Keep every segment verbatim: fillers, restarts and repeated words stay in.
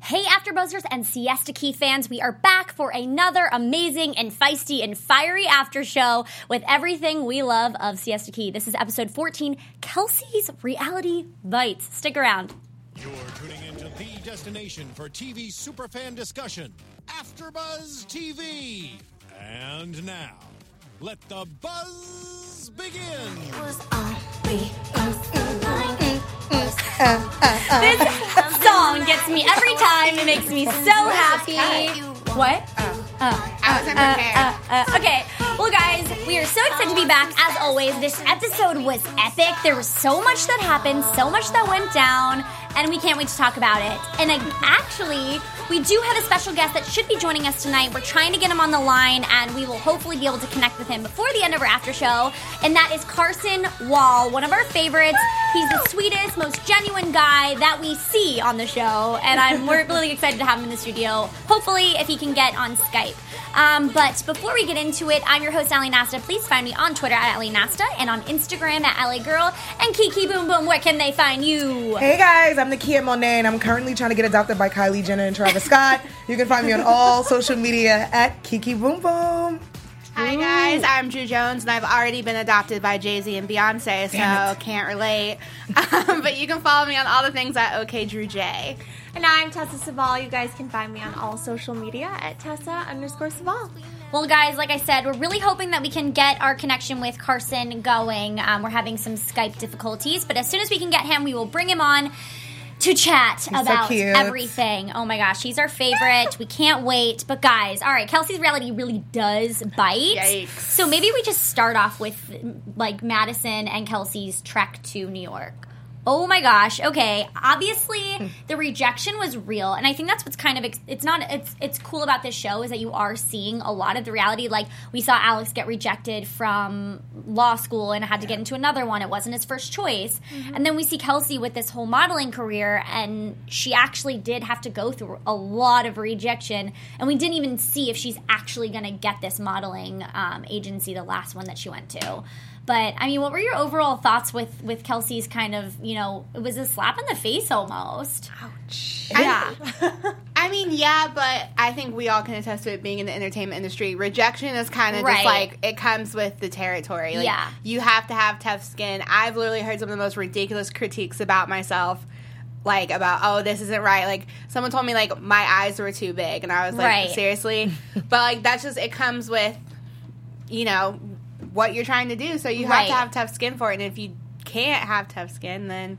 Hey, AfterBuzzers and Siesta Key fans, we are back for another amazing and feisty and fiery after show with everything we love of Siesta Key. This is episode fourteen, Kelsey's Reality Bites. Stick around. You're tuning into the destination for T V superfan discussion, AfterBuzz T V. And now, let the buzz begin. It was all we This song gets me every time. It makes me so happy. What? Oh, I wasn't prepared. Uh, uh, uh, okay. Well, guys, we are so excited to be back. As always, this episode was epic. There was so much that happened, so much that went down, and we can't wait to talk about it. And uh, actually, we do have a special guest that should be joining us tonight. We're trying to get him on the line, and we will hopefully be able to connect with him before the end of our after show. And that is Carson Wall, one of our favorites. He's the sweetest, most genuine guy that we see on the show, and I'm we're really excited to have him in the studio. Hopefully, if he can get on Skype. Um, but before we get into it, I'm your host, Allie Nasta. Please find me on Twitter at Allie Nasta and on Instagram at Allie Girl. And Kiki Boom Boom, where can they find you? Hey guys, I'm Nakia Monet, and I'm currently trying to get adopted by Kylie Jenner and Travis Scott. You can find me on all social media at Kiki Boom Boom. Hi guys, I'm Drew Jones, and I've already been adopted by Jay-Z and Beyonce, so can't relate. Um, but you can follow me on all the things at OKDrewJ. And I'm Tessa Saval. You guys can find me on all social media at Tessa underscore Saval. Well, guys, like I said, we're really hoping that we can get our connection with Carson going. Um, we're having some Skype difficulties, but as soon as we can get him, we will bring him on to chat He's about so cute. everything. Oh my gosh, he's our favorite. We can't wait. But guys, all right, Kelsey's Reality really does bite. Yikes. So maybe we just start off with like Madison and Kelsey's trek to New York. Oh my gosh. Okay. Obviously, the rejection was real, and I think that's what's kind of ex- it's not it's it's cool about this show is that you are seeing a lot of the reality. Like we saw Alex get rejected from law school and had to get into another one. It wasn't his first choice, mm-hmm. and then we see Kelsey with this whole modeling career, and she actually did have to go through a lot of rejection, and we didn't even see if she's actually going to get this modeling um, agency, the last one that she went to. But, I mean, what were your overall thoughts with, with Kelsey's kind of, you know, it was a slap in the face almost. Ouch. Yeah. I mean, yeah, but I think we all can attest to it being in the entertainment industry. Rejection is kind of Right. just like, it comes with the territory. Like, Yeah. you have to have tough skin. I've literally heard some of the most ridiculous critiques about myself. Like, about, oh, this isn't right. Like, someone told me, like, my eyes were too big. And I was like, Right. seriously? But, like, that's just, it comes with, you know, what you're trying to do. So you have Right. to have tough skin for it. And if you can't have tough skin, then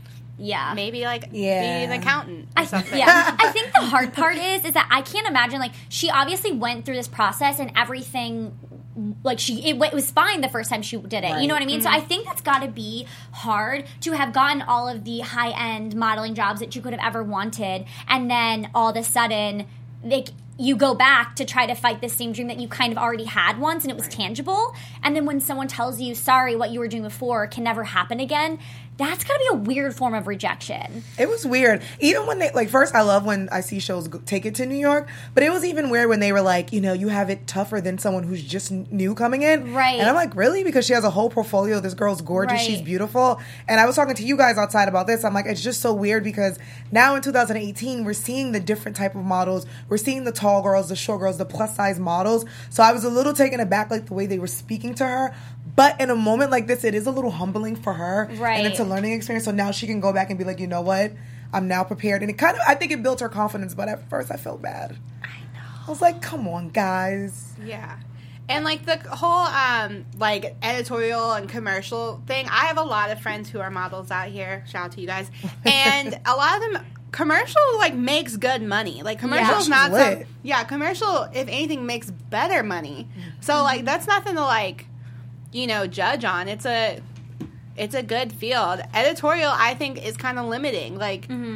Yeah. maybe, like, Yeah. be an accountant or I, something. yeah. I think the hard part is, is that I can't imagine, like, she obviously went through this process and everything, like, she, it, it was fine the first time she did it. Right. You know what I mean? Mm-hmm. So I think that's got to be hard to have gotten all of the high-end modeling jobs that you could have ever wanted, and then all of a sudden, like, you go back to try to fight this same dream that you kind of already had once and it was tangible. And then when someone tells you, sorry, what you were doing before can never happen again, that's got to be a weird form of rejection. It was weird. Even when they, like, first I love when I see shows go, take it to New York, but it was even weird when they were like, you know, you have it tougher than someone who's just new coming in. Right. And I'm like, really? Because she has a whole portfolio. This girl's gorgeous. Right. She's beautiful. And I was talking to you guys outside about this. I'm like, it's just so weird because now in two thousand eighteen, we're seeing the different type of models. We're seeing the tall girls, the short girls, the plus size models. So I was a little taken aback, like, the way they were speaking to her. But in a moment like this, it is a little humbling for her. Right. And it's a learning experience. So now she can go back and be like, you know what? I'm now prepared. And it kind of, I think it built her confidence. But at first I felt bad. I know. I was like, come on, guys. Yeah. And, like, the whole, um, like, editorial and commercial thing, I have a lot of friends who are models out here. Shout out to you guys. And a lot of them, commercial, like, makes good money. Like, commercial Yeah. is not She's some, lit. yeah, commercial, if anything, makes better money. So, like, that's nothing to, like, you know, judge on. It's a, it's a good field. Editorial, I think, is kind of limiting. Like, Mm-hmm.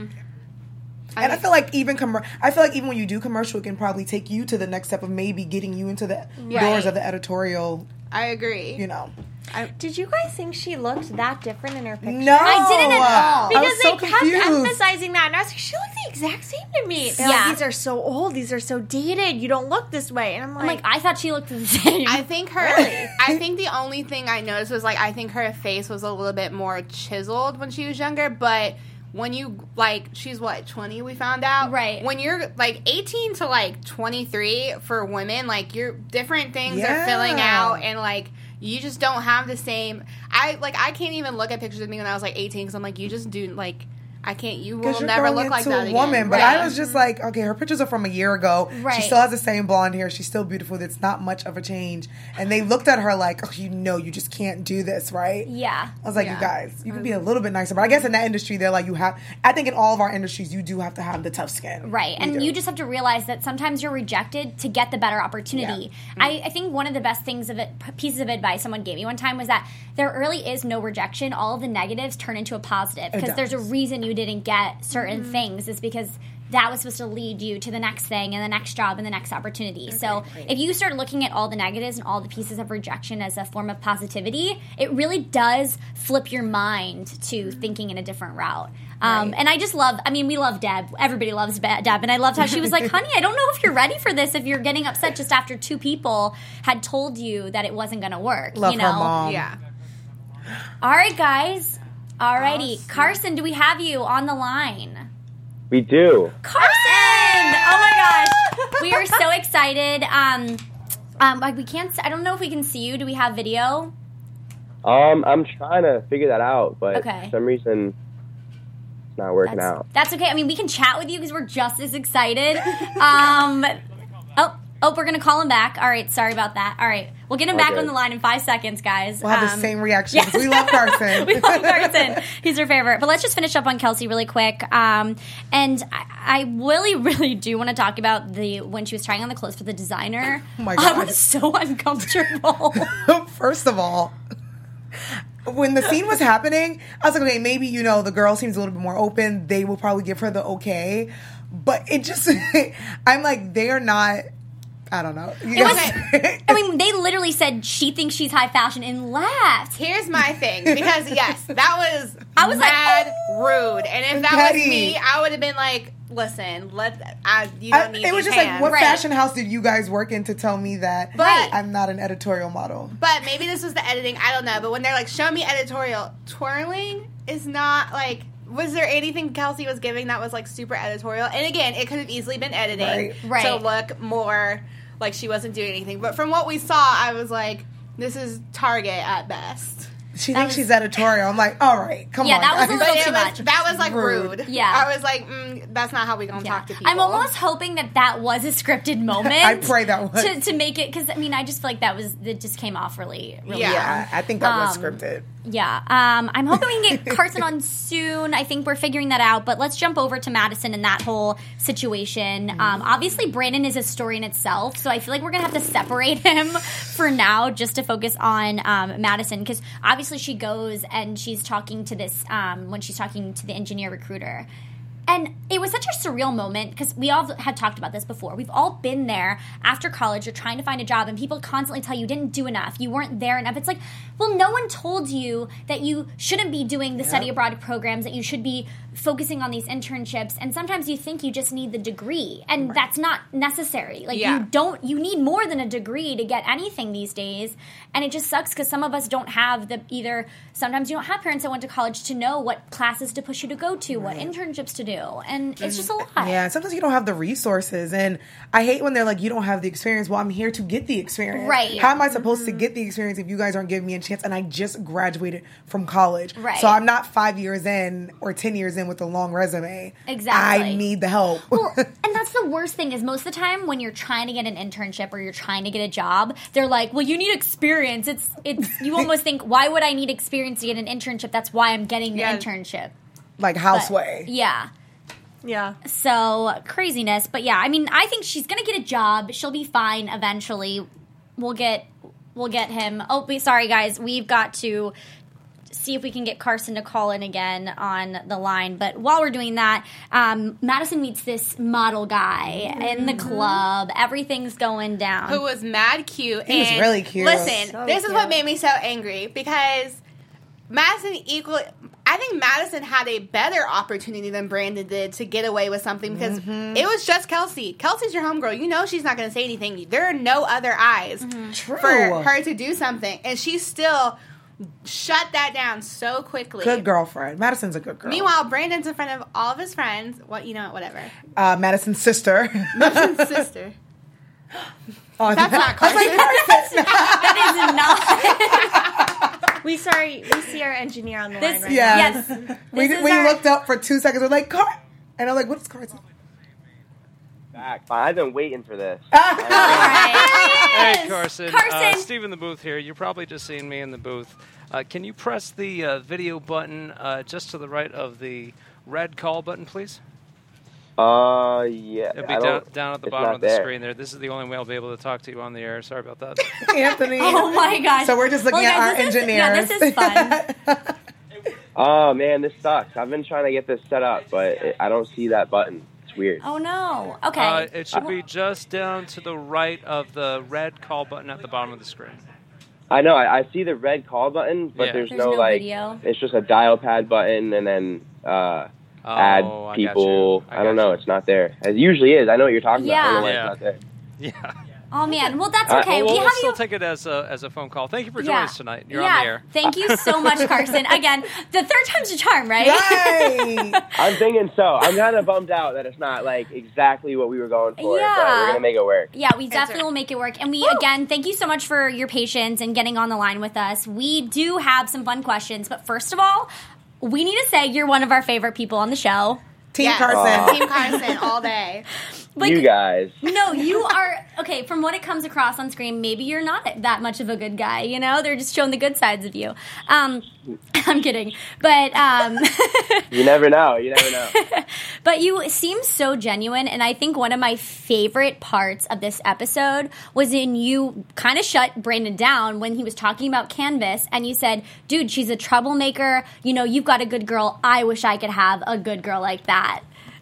And I feel like even com- I feel like even when you do commercial, it can probably take you to the next step of maybe getting you into the Right. doors of the editorial, I agree. you know. Did you guys think she looked that different in her picture? No. I didn't at all. Because I was so they kept confused. emphasizing that, and I was like, she looks the exact same to me. They're Yeah. like, these are so old, these are so dated, you don't look this way. And I'm like, I'm like, I thought she looked the same. I think her. I think the only thing I noticed was, like, I think her face was a little bit more chiseled when she was younger, but when you, like, she's what, twenty, we found out? Right. When you're, like, eighteen to, like, twenty-three for women, like, you're, different things Yeah. are filling out, and, like, you just don't have the same, I, like, I can't even look at pictures of me when I was, like, eighteen, because I'm like, you just do, like, I can't, you will Because you're never growing look like into that a woman. again. But Right. I was just like, okay, her pictures are from a year ago. Right. She still has the same blonde hair. She's still beautiful. It's not much of a change. And they looked at her like, oh, you know, you just can't do this, right? Yeah. I was like, Yeah. you guys, you can be a little bit nicer. But I guess in that industry, they're like, you have, I think in all of our industries, you do have to have the tough skin. Right. We And do. you just have to realize that sometimes you're rejected to get the better opportunity. I, I think one of the best things of it, pieces of advice someone gave me one time was that there really is no rejection. All of the negatives turn into a positive because there's a reason you didn't get certain things is because that was supposed to lead you to the next thing and the next job and the next opportunity. So if you start looking at all the negatives and all the pieces of rejection as a form of positivity, it really does flip your mind to thinking in a different route. Um, Right. And I just love, I mean, we love Deb. Everybody loves Be- Deb. And I loved how she was like, honey, I don't know if you're ready for this if you're getting upset just after two people had told you that it wasn't going to work. Love you her know? mom. Yeah. All right, guys. Alrighty. Awesome. Carson, do we have you on the line? We do. Carson! Oh my gosh. We are so excited. Um, um, like we can't, I don't know if we can see you. Do we have video? Um, I'm trying to figure that out, but Okay. for some reason, it's not working That's, out. that's okay. I mean, we can chat with you because we're just as excited. Um, oh, oh, we're gonna call him back. All right, sorry about that. All right, we'll get him back Okay. on the line in five seconds, guys. We'll have Um, the same reaction. yes. We love Carson. we love Carson. He's her favorite. But let's just finish up on Kelsey really quick. Um, and I, I really, really do want to talk about the when she was trying on the clothes for the designer. Oh my I God. was so uncomfortable. First of all, when the scene was happening, I was like, okay, maybe, you know, the girl seems a little bit more open. They will probably give her the okay. But it just, I'm like, they are not, I don't know. You It was, guys- I mean, they literally said she thinks she's high fashion and laughed. Here's my thing, because yes, that was I was like, mad oh. rude, and if that Petty. was me, I would have been like, "Listen, let I, you don't I- need." it was these just like, hands. what Right. fashion house did you guys work in to tell me that But- I'm not an editorial model? But maybe this was the editing. I don't know. But when they're like, "Show me editorial," twirling is not like. Was there anything Kelsey was giving that was like super editorial? And again, it could have easily been editing Right. Right. to look more like she wasn't doing anything. But from what we saw, I was like, "This is Target at best." She That thinks was- she's editorial. I'm like, all right, come Yeah, on. that was a guys. little But it too was, much. that was like Rude. rude. Yeah. I was like, mm, "That's not how we gonna Yeah. talk to people." I'm almost hoping that that was a scripted moment. I pray that was. to, to make it because I mean I just feel like that was it just came off really really Yeah. Yeah, I think that was Um, scripted. Yeah, um, I'm hoping we can get Carson on soon. I think we're figuring that out. But let's jump over to Madison and that whole situation. Um, obviously, Brandon is a story in itself, so I feel like we're gonna have to separate him for now, just to focus on um, Madison, because obviously she goes and she's talking to this um, when she's talking to the engineer recruiter. And it was such a surreal moment because we all had talked about this before. We've all been there after college. You're trying to find a job, and people constantly tell you you didn't do enough. You weren't there enough. It's like, well, no one told you that you shouldn't be doing the study abroad programs, that you should be focusing on these internships. And sometimes you think you just need the degree, and that's not necessary. Like Yeah. you don't. You need more than a degree to get anything these days. And it just sucks because some of us don't have the either. Sometimes you don't have parents that went to college to know what classes to push you to go to, what internships to do. And it's just a lot. Yeah, and sometimes you don't have the resources. And I hate when they're like, you don't have the experience. Well, I'm here to get the experience. Right. How am I supposed to get the experience if you guys aren't giving me a chance? And I just graduated from college. Right. So I'm not five years in or ten years in with a long resume. Exactly. I need the help. Well, and that's the worst thing is most of the time when you're trying to get an internship or you're trying to get a job, they're like, well, you need experience. It's it's you almost think, why would I need experience to get an internship? That's why I'm getting the Yeah. internship. Like But, Houseway. yeah. Yeah. So craziness, but yeah, I mean, I think she's gonna get a job. She'll be fine eventually. We'll get, we'll get him. Oh, we, sorry guys, we've got to see if we can get Carson to call in again on the line. But while we're doing that, um, Madison meets this model guy in the club. Everything's going down. Who was mad cute. He was and really cute. Listen, So this is what cute. made me so angry because Madison equally. I think Madison had a better opportunity than Brandon did to get away with something because Mm-hmm. it was just Kelsey. Kelsey's your homegirl. You know she's not going to say anything. There are no other eyes True. for her to do something, and she still shut that down so quickly. Good girlfriend. Madison's a good girl. Meanwhile, Brandon's in front of all of his friends. What you know, whatever. Uh, Madison's sister. Madison's sister. Oh, That's not I was like, Carson. That is not. We sorry, we see our engineer on the This- line right Yes. now. Yes. we This is we our- looked up for two seconds. We're like, Car. And I'm like, what is Carson? Back. I've been waiting for this. All right. Hey, Carson. Carson. Uh, Steve in the booth here. You're probably just seeing me in the booth. Uh, can you press the uh, video button uh, just to the right of the red call button, please? Uh, yeah. It'll be I down, don't- down at the it's bottom not of the there. screen there. This is the only way I'll be able to talk to you on the air. Sorry about that. Anthony. Oh my gosh. So we're just looking Well, at guys, our this is- engineers. yeah, this is fun. Oh man, this sucks. I've been trying to get this set up, but it, I don't see that button. It's weird. Oh no. Okay. Uh, it should be just down to the right of the red call button at the bottom of the screen. I know. I, I see the red call button, but Yeah. there's, There's no, no like. video. It's just a dial pad button, and then uh, Oh, add I got people. you. I, don't got know. you. It's not there. It usually is. I know what you're talking about. I don't know why Yeah. it's not there. Yeah. Oh man. Well, that's Uh, okay. Well, we we'll have still you. take it as a, as a phone call. Thank you for joining Yeah. us tonight. You're yeah. on the air. Thank you so much, Carson. Again, the third time's a charm, right? Right. I'm thinking so. I'm kind of bummed out that it's not like exactly what we were going for, Yeah. but we're gonna make it work. Yeah, we definitely will make it work. And we, again, thank you so much for your patience and getting on the line with us. We do have some fun questions, but first of all, we need to say you're one of our favorite people on the show. Team Yes. Carson. Team Carson all day. Like, you guys. No, you are okay. From what it comes across on screen, maybe you're not that much of a good guy. You know, they're just showing the good sides of you. Um, I'm kidding, but um, You never know. You never know. but you seem so genuine, and I think one of my favorite parts of this episode was in you kind of shut Brandon down when he was talking about Canvas, and you said, "Dude, she's a troublemaker. You know, you've got a good girl. I wish I could have a good girl like that."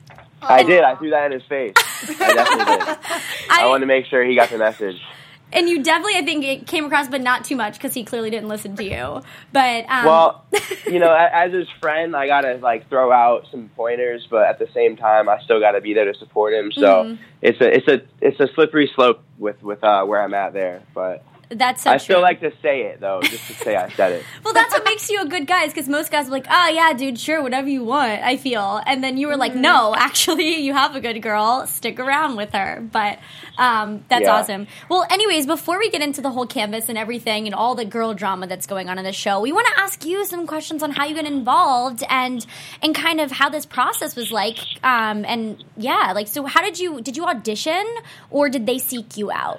I did. I threw that in his face. I definitely did. I, I- wanted to make sure he got the message. And you definitely, I think, it came across, but not too much because he clearly didn't listen to you. But um, Well, you know, a- as his friend, I gotta like throw out some pointers, but at the same time, I still gotta be there to support him. So Mhm. it's a it's a it's a slippery slope with with uh, where I'm at there. But that's so I true. still like to say it though, just to say I said it. Well, that's what makes you a good guy, because most guys are like, "Oh yeah, dude, sure, whatever you want." I feel, and then you were like, "No, actually, you have a good girl. Stick around with her." But um, that's Yeah. awesome. Well, anyways, before we get into the whole Canvas and everything and all the girl drama that's going on in the show, we want to ask you some questions on how you got involved and and kind of how this process was like. Um, and yeah, like, so how did you did you audition or did they seek you out?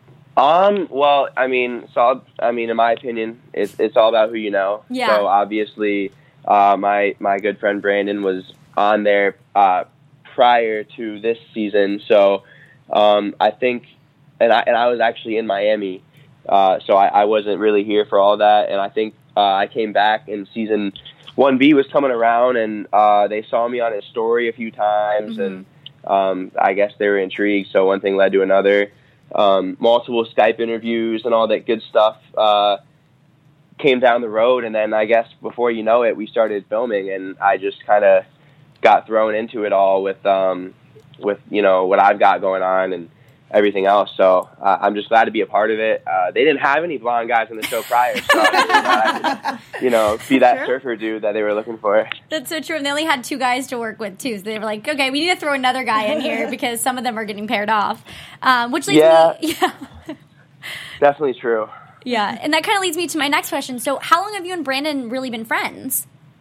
Um. Well, I mean, so I mean, in my opinion, it's it's all about who you know. Yeah. So obviously, uh, my my good friend Brandon was on there uh, prior to this season. So um, I think, and I and I was actually in Miami, uh, so I, I wasn't really here for all that. And I think uh, I came back in season one B was coming around, and uh, they saw me on his story a few times, Mhm. and um, I guess they were intrigued. So one thing led to another. Um, multiple Skype interviews and all that good stuff uh, came down the road, and then I guess before you know it, we started filming, and I just kind of got thrown into it all with um, with you know what I've got going on and everything else. So uh, I'm just glad to be a part of it. Uh, they didn't have any blonde guys on the show prior, so I really thought I could, you know, be that surfer dude that they were looking for. That's so true. And they only had two guys to work with, too. So they were like, okay, we need to throw another guy in here because some of them are getting paired off. Um, which leads Yeah. me... Yeah. Definitely true. Yeah. And that kind of leads me to my next question. So how long have you and Brandon really been friends?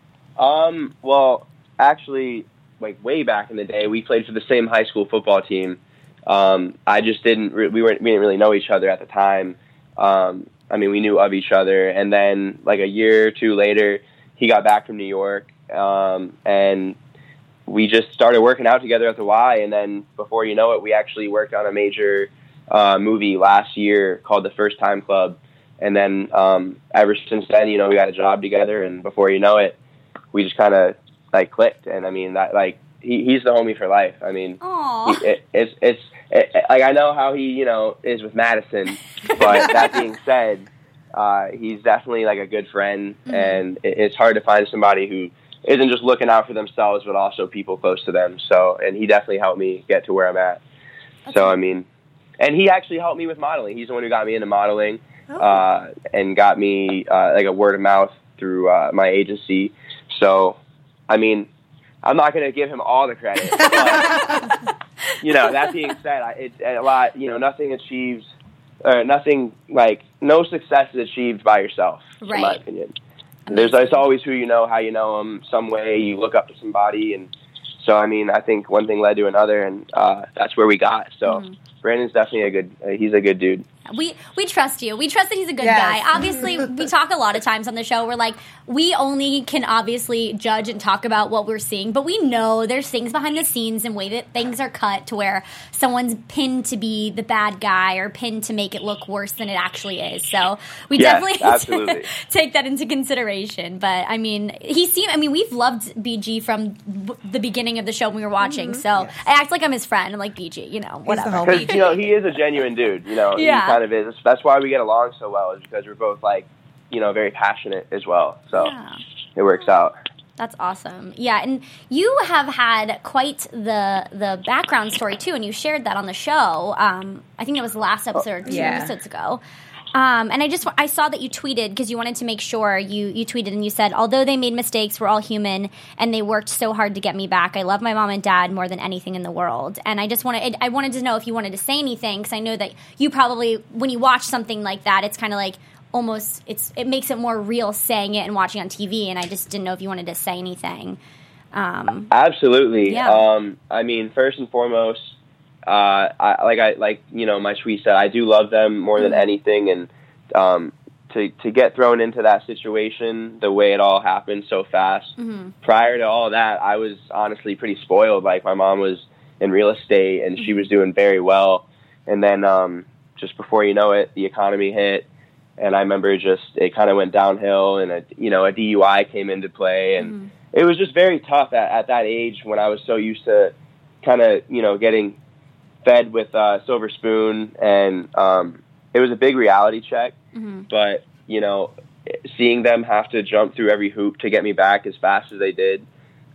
Um, well, actually, like way back in the day, we played for the same high school football team. Um, I just didn't, re- we weren't, we didn't really know each other at the time. Um, I mean, we knew of each other, and then like a year or two later, he got back from New York, um, and we just started working out together at the Y, and then before you know it, we actually worked on a major uh, movie last year called The First Time Club, and then um, ever since then, you know, we got a job together, and before you know it, we just kind of like clicked, and I mean that like he, he's the homie for life. I mean, Aww. he, it, it's it's it, like I know how he you know is with Madison, but that being said, uh, he's definitely like a good friend, Mhm. and it, it's hard to find somebody who isn't just looking out for themselves, but also people close to them. So, and he definitely helped me get to where I'm at. So, I mean, and he actually helped me with modeling. He's the one who got me into modeling. uh, and got me uh, like a word of mouth through uh, my agency. So, I mean, I'm not going to give him all the credit. But, you know, that being said, I, it's a lot. You know, nothing achieved, or nothing like no success is achieved by yourself. Right. In my opinion, there's it's always who you know, how you know them, some way you look up to somebody, and so I mean, I think one thing led to another, and uh, that's where we got. So. Mm-hmm. Brandon's definitely a good. Uh, he's a good dude. We we trust you. We trust that he's a good Yes. guy. Obviously, we talk a lot of times on the show. We're like, we only can obviously judge and talk about what we're seeing, but we know there's things behind the scenes and way that things are cut to where someone's pinned to be the bad guy or pinned to make it look worse than it actually is. So we Yes, definitely absolutely. take that into consideration. But I mean, he seemed. I mean, we've loved B G from b- the beginning of the show when we were watching. So I act like I'm his friend. I'm like B G. You know, whatever. homie. Because, you know, he is a genuine dude. You know, Yeah. he kind of is. That's why we get along so well, is because we're both, like, you know, very passionate as well. So Yeah. it works out. That's awesome. Yeah, and you have had quite the the background story too, and you shared that on the show. Um, I think it was the last episode, two yeah. episodes ago. Um, and I just I saw that you tweeted because you wanted to make sure you you tweeted and you said, although they made mistakes, we're all human, and they worked so hard to get me back. I love my mom and dad more than anything in the world. And I just wanted I wanted to know if you wanted to say anything, because I know that you probably, when you watch something like that, it's kind of like almost it's it makes it more real saying it and watching on T V. And I just didn't know if you wanted to say anything. Um, Absolutely. Yeah. Um, I mean, first and foremost, uh, I, like I like you know my tweet said, I do love them more than anything, and um, to to get thrown into that situation the way it all happened so fast. mm-hmm. Prior to all that, I was honestly pretty spoiled. Like, my mom was in real estate and she was doing very well, and then um, just before you know it, the economy hit, and I remember just it kind of went downhill, and a you know a D U I came into play, and Mm-hmm. it was just very tough at, at that age when I was so used to kind of you know getting fed with uh, silver spoon, and um, it was a big reality check. Mm-hmm. But you know, seeing them have to jump through every hoop to get me back as fast as they did,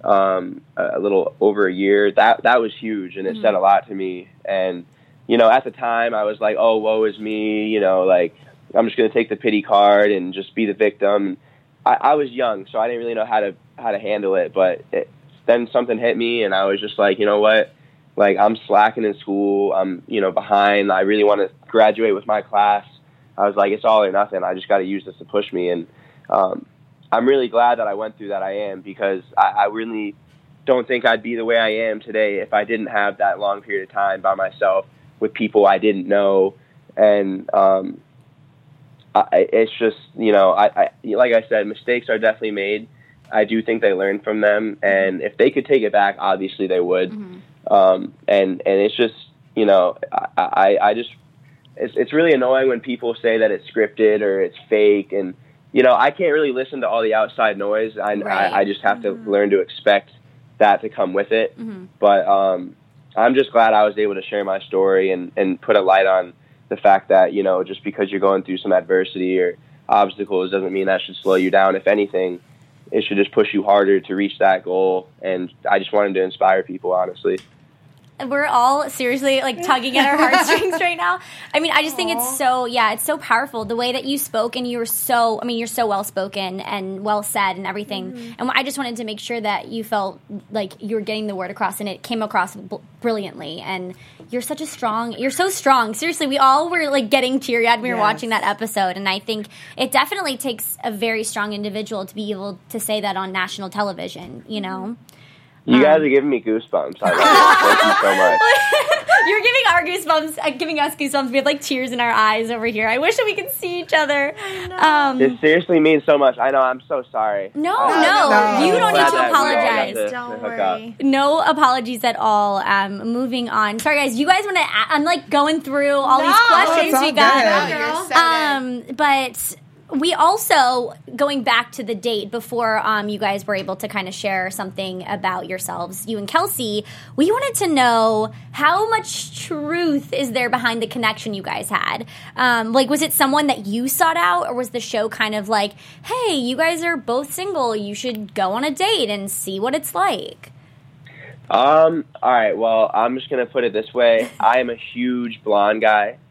um, a little over a year, that that was huge, and it Mm-hmm. said a lot to me. And you know, at the time, I was like, "Oh, woe is me," you know, like I'm just going to take the pity card and just be the victim. I, I was young, so I didn't really know how to how to handle it. But it, then something hit me, and I was just like, you know what? Like, I'm slacking in school. I'm, you know, behind. I really want to graduate with my class. I was like, it's all or nothing. I just got to use this to push me. And um, I'm really glad that I went through that I am, because I, I really don't think I'd be the way I am today if I didn't have that long period of time by myself with people I didn't know. And um, I, it's just, you know, I, I like I said, mistakes are definitely made. I do think they learn from them. And if they could take it back, obviously they would. Mm-hmm. Um, and, and it's just, you know, I, I, I just, it's, it's really annoying when people say that it's scripted or it's fake. And, you know, I can't really listen to all the outside noise. I, Right. I, I just have Mm-hmm. to learn to expect that to come with it. Mm-hmm. But, um, I'm just glad I was able to share my story and, and put a light on the fact that, you know, just because you're going through some adversity or obstacles doesn't mean that should slow you down. If anything, it should just push you harder to reach that goal. And I just wanted to inspire people, honestly. We're all seriously like tugging at our heartstrings right now. I mean, I just think it's so, yeah, it's so powerful. The way that you spoke, and you were so, I mean, you're so well spoken and well said and everything. Mm-hmm. And I just wanted to make sure that you felt like you were getting the word across, and it came across bl- brilliantly. And you're such a strong, you're so strong. Seriously, we all were like getting teary eyed when we were Yes. watching that episode. And I think it definitely takes a very strong individual to be able to say that on national television, you know? You Um, guys are giving me goosebumps. I love it. Thank you so much. You're giving our goosebumps, uh, giving us goosebumps. We have like tears in our eyes over here. I wish that we could see each other. Um, It seriously means so much. I know. I'm so sorry. no, Uh, no, no. you don't glad need to that we all got apologize. to- to Don't hook up. worry. No apologies at all. Um, moving on. Sorry, guys. You guys want to? I'm like going through all these No, questions it's we all got. good. No, you're so Um, but we also, going back to the date before um, you guys were able to kind of share something about yourselves, you and Kelsey, we wanted to know how much truth is there behind the connection you guys had. Um, like, was it someone that you sought out, or was the show kind of like, hey, you guys are both single, you should go on a date and see what it's like? Um. All right. Well, I'm just gonna put it this way. I am a huge blonde guy.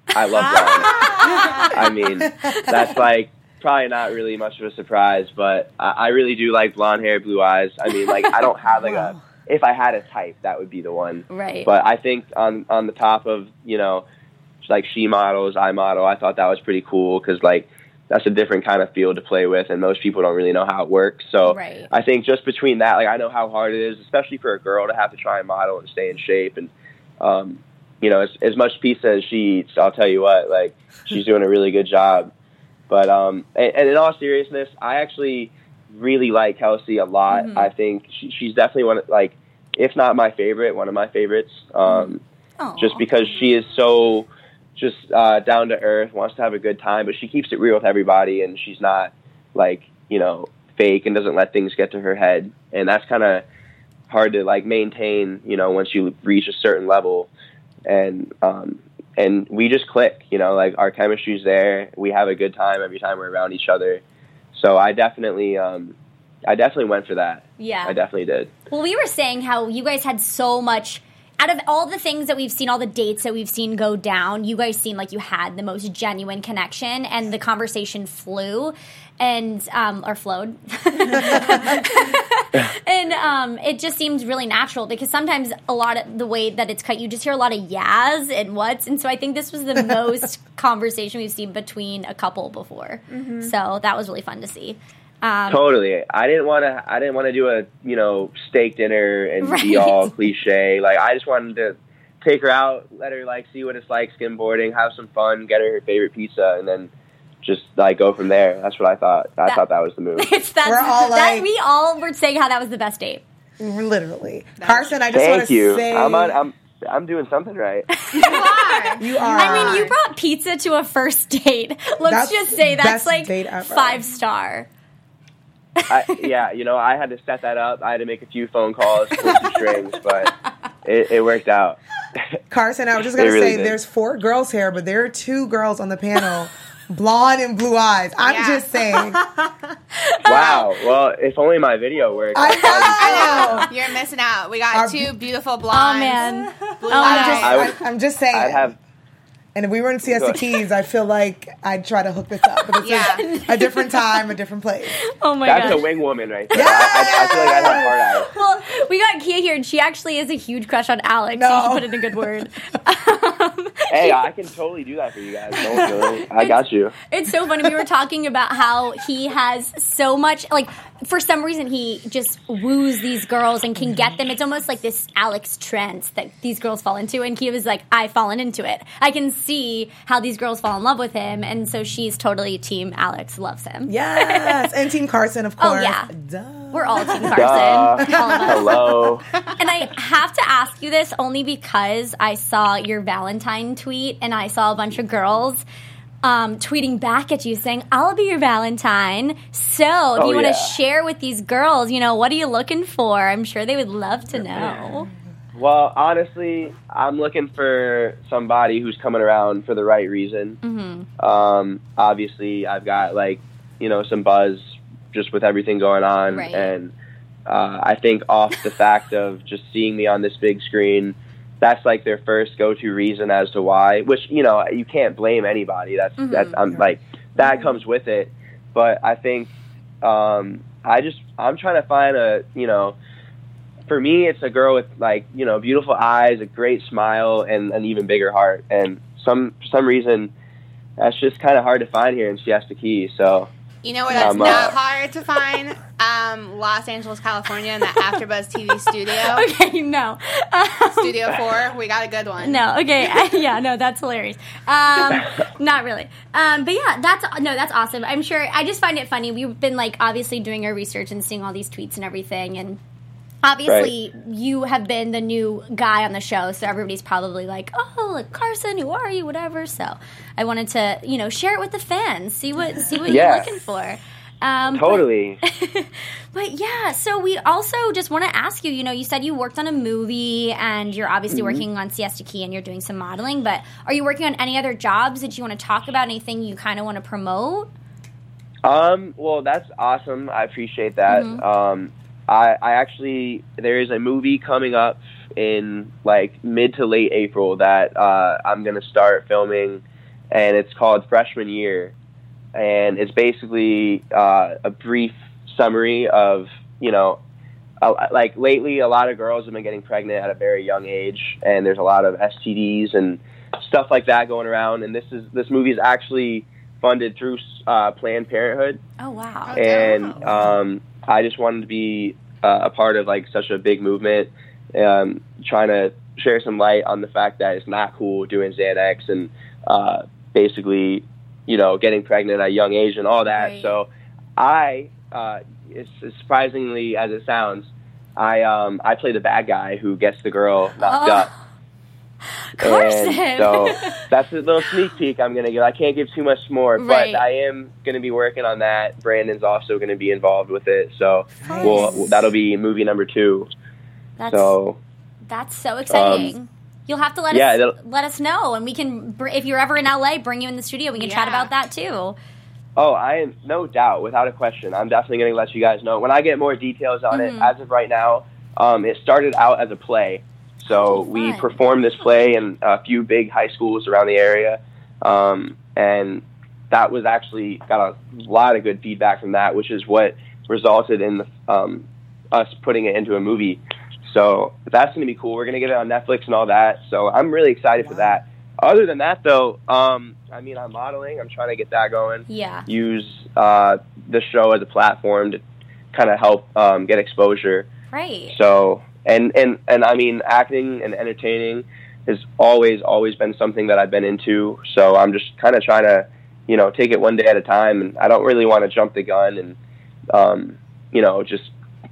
I love blonde. I mean, that's like probably not really much of a surprise, but I, I really do like blonde hair, blue eyes. I mean, like I don't have like a, if I had a type, that would be the one. Right. But I think on on the top of, you know, like she models, I model, I thought that was pretty cool because like that's a different kind of field to play with, and most people don't really know how it works. So right. I think just between that, like I know how hard it is, especially for a girl to have to try and model and stay in shape. And, um, you know, as, as much pizza as she eats, I'll tell you what, like she's doing a really good job. But, um, and, and in all seriousness, I actually really like Kelsey a lot. Mm-hmm. I think she, she's definitely one of, like, if not my favorite, one of my favorites, um, Aww. just because she is so just uh, down to earth, wants to have a good time, but she keeps it real with everybody, and she's not, like, you know, fake and doesn't let things get to her head. And that's kind of hard to, like, maintain, you know, once you reach a certain level. And, um, and we just click, you know, like, our chemistry's there. We have a good time every time we're around each other. So I definitely, um, I definitely went for that. Yeah. I definitely did. Well, we were saying how you guys had so much, out of all the things that we've seen, all the dates that we've seen go down, you guys seemed like you had the most genuine connection, and the conversation flew, and, um, or flowed. And um, it just seems really natural, because sometimes a lot of the way that it's cut, you just hear a lot of yas and whats, and so I think this was the most conversation we've seen between a couple before. Mm-hmm. So that was really fun to see. Um, totally. I didn't want to. I didn't want to do a you know steak dinner and right. be all cliche. Like I just wanted to take her out, let her like see what it's like skimboarding, have some fun, get her her favorite pizza, and then just like go from there. That's what I thought. I that, thought that was the move. It's that, We're all that like, we all were saying how that was the best date. Literally, Carson. I just Thank want to you. say, I'm on. I'm. I'm doing something right. You are. You are. I mean, you brought pizza to a first date. Let's That's just say that's best like date ever. five star. I, yeah, you know, I had to set that up. I had to make a few phone calls, pull some strings, but it, it worked out. Carson, I was just going to really say, did. there's four girls here, but there are two girls on the panel, blonde and blue eyes. I'm Yeah. just saying. Wow. Well, if only my video worked. I know. I know. You're missing out. We got Our- two beautiful Oh blondes. man. Blue Oh, I'm eyes. just, I would- I, I'm just saying. I'd have. And if we were in Siesta Good. Keys, I feel like I'd try to hook this up. But it's Yeah. like a different time, a different place. Oh my That's god. a wing woman right there. I, I, I feel like I'd have hard eyes. Well, we got Kia here, and she actually is a huge crush on Alex. So you No. should put in a good word. Um, Hey, I can totally do that for you guys. Don't worry. I got you. It's so funny. We were talking about how he has so much, like, for some reason, he just woos these girls and can get them. It's almost like this Alex trance that these girls fall into. And Kia was like, I've fallen into it. I can see how these girls fall in love with him. And so she's totally team Alex, loves him. Yes. And Team Carson, of course. Oh, yeah. Duh. We're all team Duh. Carson. All of us. Hello. And I have to ask you this only because I saw your Valentine tweet, and I saw a bunch of girls um, tweeting back at you saying, I'll be your Valentine. So if Oh, you want to yeah. share with these girls, you know, what are you looking for? I'm sure they would love to know. Well, honestly, I'm looking for somebody who's coming around for the right reason. Mm-hmm. Um, obviously, I've got, like, you know, some buzz just with everything going on. Right. And uh, I think off the fact of just seeing me on this big screen, that's like their first go-to reason as to why, which, you know, you can't blame anybody. That's, Mm-hmm. that's, I'm like, that comes with it. But I think, um, I just, I'm trying to find a, you know, for me, it's a girl with, like, you know, beautiful eyes, a great smile, and an even bigger heart. And some, for some reason, that's just kind of hard to find here in Siesta Key. So, You know what that's Um, uh, not hard to find? Um, Los Angeles, California, in the AfterBuzz T V studio. Okay, no. Studio four. We got a good one. No, okay, yeah, no, that's hilarious. Um, not really, um, but yeah, that's no, that's awesome. I'm sure. I just find it funny. We've been like obviously doing our research and seeing all these tweets and everything, and obviously you have been the new guy on the show, so everybody's probably like, oh, like, Carson, who are you? Whatever. So I wanted to, you know, share it with the fans, see what see what Yeah. you're looking for. Um, totally. But, but yeah, so we also just want to ask you, you know, you said you worked on a movie and you're obviously Mm-hmm. working on Siesta Key and you're doing some modeling, but are you working on any other jobs that you want to talk about, anything you kind of want to promote? Um, well, that's awesome. I appreciate that. Mhm. Um, I, I actually, there is a movie coming up in like mid to late April that uh, I'm going to start filming and it's called Freshman Year, and it's basically uh, a brief summary of, you know, uh, like lately a lot of girls have been getting pregnant at a very young age, and there's a lot of S T Ds and stuff like that going around, and this is this movie is actually funded through uh, Planned Parenthood. Oh, wow. And um, I just wanted to be uh, a part of like such a big movement, um, trying to share some light on the fact that it's not cool doing Xanax and uh, basically, you know, getting pregnant at a young age and all that. Right. So I, uh, as, as surprisingly as it sounds, I um, I play the bad guy who gets the girl knocked Oh. up. Carson. And so that's a little sneak peek I'm going to give. I can't give too much more, Right. but I am going to be working on that. Brandon's also going to be involved with it. So Nice. we'll, that'll be movie number two. That's So that's so exciting. Um, You'll have to let yeah, us it'll- let us know, and we can. br- If you're ever in L A, bring you in the studio. We can chat Yeah. about that too. Oh, I am, no doubt, without a question. I'm definitely going to let you guys know. When I get more details on Mhm. it, as of right now, um, it started out as a play. So Oh, we fun. performed this play in a few big high schools around the area. Um, and that was actually got a lot of good feedback from that, which is what resulted in the, um, us putting it into a movie. So that's going to be cool. We're going to get it on Netflix and all that. So I'm really excited for that. Other than that, though, um, I mean, I'm modeling. I'm trying to get that going. Yeah. Use uh, the show as a platform to kind of help um, get exposure. Right. So, and, and, and I mean, acting and entertaining has always, always been something that I've been into. So I'm just kind of trying to, you know, take it one day at a time. And I don't really want to jump the gun and, um, you know, just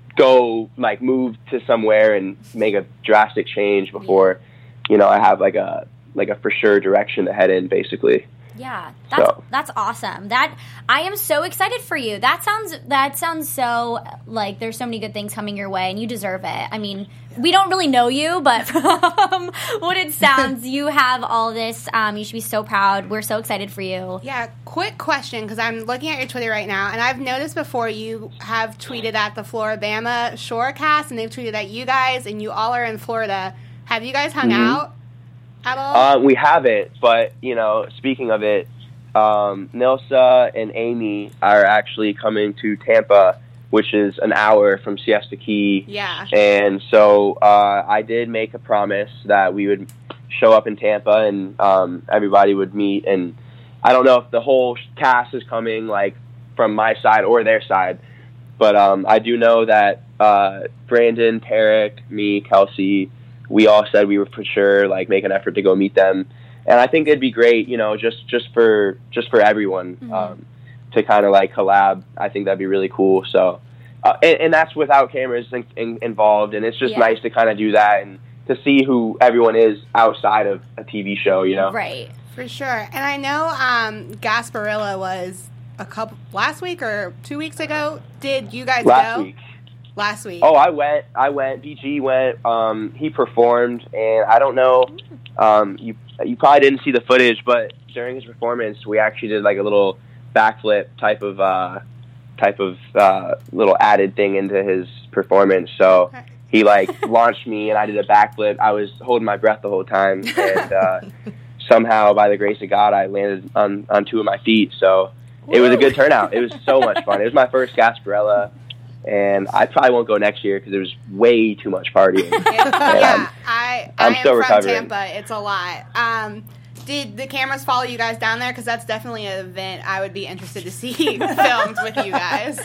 go, like, move to somewhere and make a drastic change before, you know, I have, like, a, like a for sure direction to head in, basically. Yeah, that's So. that's awesome. That I am so excited for you. That sounds that sounds so like there's so many good things coming your way, and you deserve it. I mean, we don't really know you, but from what it sounds, you have all this. Um, you should be so proud. We're so excited for you. Yeah, quick question, because I'm looking at your Twitter right now, and I've noticed before you have tweeted at the Floribama Shorecast, and they've tweeted at you guys, and you all are in Florida. Have you guys hung Mhm. out at all? Uh, we haven't, but, you know, speaking of it, um, Nilsa and Amy are actually coming to Tampa, which is an hour from Siesta Key. yeah. And so uh, I did make a promise that we would show up in Tampa and um, everybody would meet. And I don't know if the whole cast is coming, like, from my side or their side. But um, I do know that uh, Brandon, Tarek, me, Kelsey, we all said we would for sure, like, make an effort to go meet them. And I think it'd be great, you know, just, just for just for everyone Mhm. um, to kind of, like, collab. I think that'd be really cool. So, uh, and, and that's without cameras in, in, involved. And it's just Yeah. nice to kind of do that and to see who everyone is outside of a T V show, you know? Right. For sure. And I know um, Gasparilla was a couple last week or two weeks ago. Did you guys Last go? week. Last week. Oh, I went. I went. B G went. Um, he performed, and I don't know. Um, you you probably didn't see the footage, but during his performance, we actually did like a little backflip type of uh, type of uh, little added thing into his performance. So Okay. he like launched me, and I did a backflip. I was holding my breath the whole time, and uh, somehow, by the grace of God, I landed on on two of my feet. So it was a good turnout. It was so much fun. It was my first Gasparilla. And I probably won't go next year because there was way too much partying. It- yeah, I, I I'm am still from recovering. Tampa. It's a lot. Um, did the cameras follow you guys down there? Because that's definitely an event I would be interested to see filmed with you guys.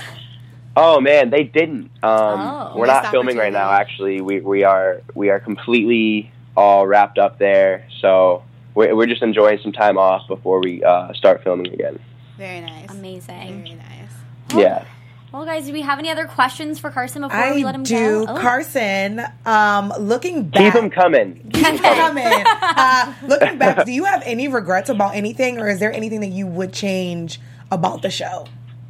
Oh man, they didn't. Um, Oh. we're Missed not filming right now. opportunity. Actually, we we are we are completely all wrapped up there. So we're we're just enjoying some time off before we uh, start filming again. Very nice. Amazing. Very nice. Yeah. Well, guys, do we have any other questions for Carson before I we let him do. go? Oh. Carson, um, looking back. Keep them coming. Keep 'em coming. Uh, looking back, do you have any regrets about anything, or is there anything that you would change about the show?